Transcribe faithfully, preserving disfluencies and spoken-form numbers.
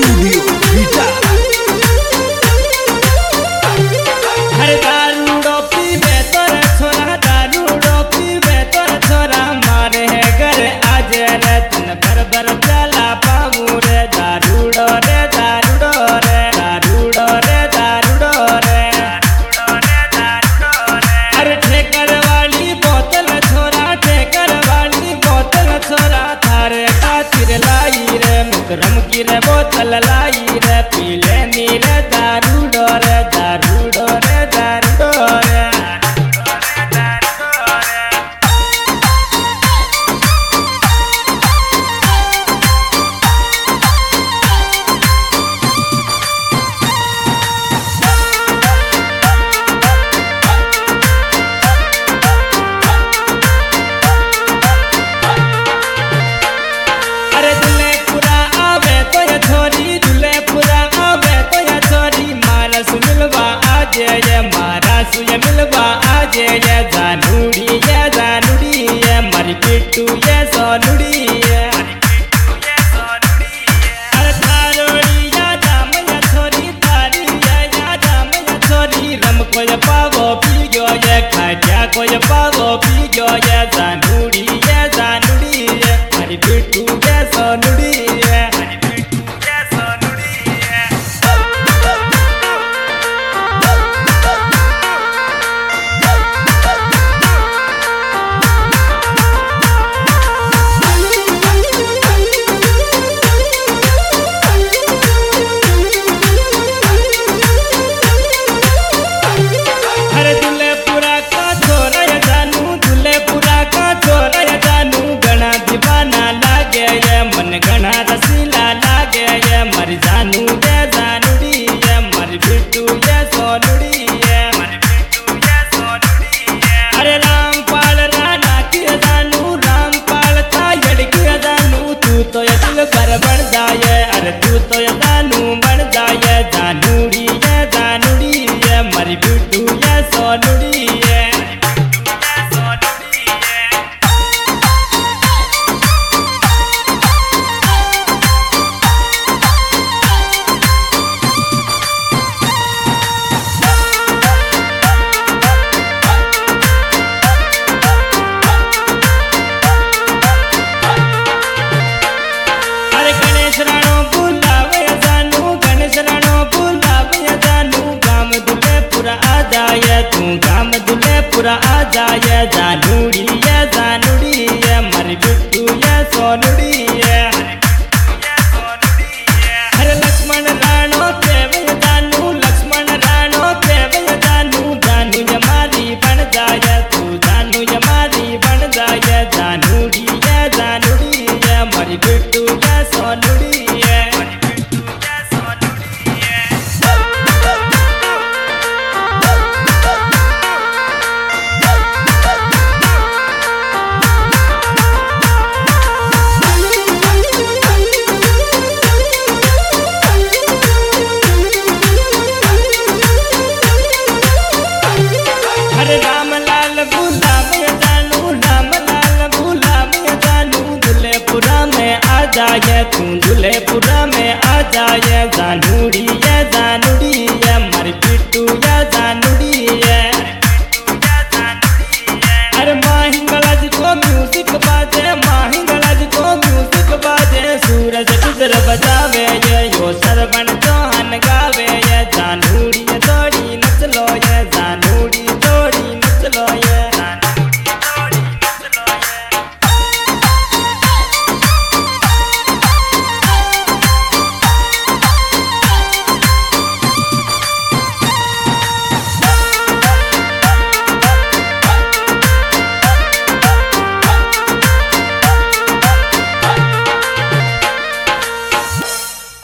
Studio beta. हर दारू dopey बेतर छोरा दारू डोपी बेतर छोरा मारे है घर आज रे तन भर भर प्याला पाऊ रे दारू डोरे दारू डोरे दारू डोरे दारू डोरे अरे ठेकर वाली बोतल छोरा ठेकर वाली बोतल छोरा थारे खातिर लाई रे मुकरम की रे बोतल लाई रे पीले नीरे दारू डोरे दारू डोरे दारू डोरे ये मारा सुय मिलवा आज ये जानूड़ी ये जानूड़ी ये मरी पिट्टू ये सोनुड़ी ये अरे थारोड़ी या दाम या छोरी थारी ये या दाम या छोरी रम को ये पावो पी गयो ये खाटिया को ये पावो पी गयो ये जानूड़ी ये जानूड़ी ये मरी पिट्टू ये सोनुड़ी ये घना रसीला लागे ये मर जानू ये जानूड़ी ये मर बिट्टू ये सोनुड़ी ये अरे रामपाल राणा की जानू रामपाल था यड़की जानू तू तो ये दिल पर बढ़ जाए अरे तू तो ये जानू बढ़ जाए जानूड़ी ये जानूड़ी ये मर बिट्टू ये सोनुड़ी ये तू गाम दुलेपुरा आ जाए जानूड़ी ये जानूड़ी ये मर बिट्टू ये सोनुड़ी ये हरे लक्ष्मण राणो देव जानू लक्ष्मण राणो देव जानू जानू ये मारी बन जाए तू जानू ये मारी बन जाए जानूड़ी ये जानूड़ी ये मर बिट्टू ये सोनुड़ी ये राम लाल भूला में जानू राम लाल भूला में जानू दुलेपुरा में आ जाए तू दुलेपुरा में आ जाए जानूड़ी ये जानूड़ी ये मर बिट्टू ये जानूड़ी ये